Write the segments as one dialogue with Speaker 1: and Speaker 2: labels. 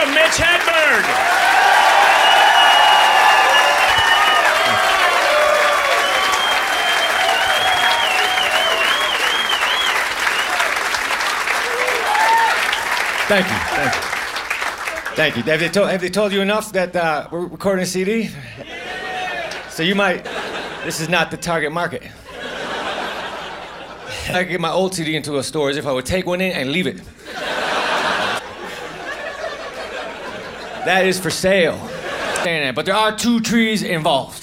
Speaker 1: welcome Mitch Hedberg.
Speaker 2: Thank you. Thank you. Have they told you enough that we're recording a CD? So you might. This is not the target market. I could get my old CD into a store as if I would take one in and leave it. That is for sale. But there are 2 trees involved.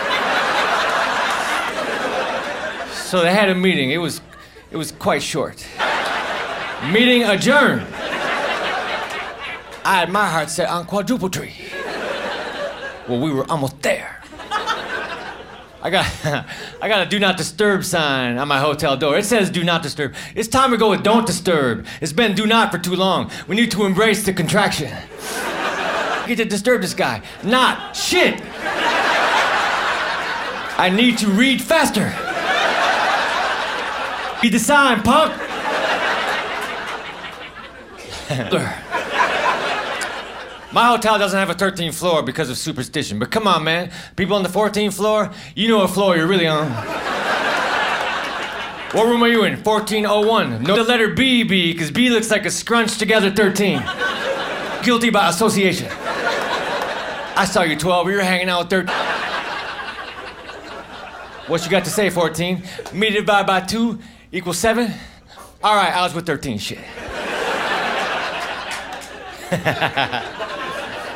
Speaker 2: So they had a meeting. It was quite short. Meeting adjourned. I had my heart set on quadruple tree. Well, we were almost there. I got a do not disturb sign on my hotel door. It says do not disturb. It's time to go with don't disturb. It's been do not for too long. We need to embrace the contraction. Get to disturb this guy. Not shit. I need to read faster. Read the sign, punk. My hotel doesn't have a 13th floor because of superstition, but come on, man. People on the 14th floor, you know what floor you're really on. What room are you in? 1401. No, the letter B, because B looks like a scrunched together 13. Guilty by association. I saw you 12, we were hanging out with 13. What you got to say, 14? Me divided by 2 equals 7? All right, I was with 13, shit.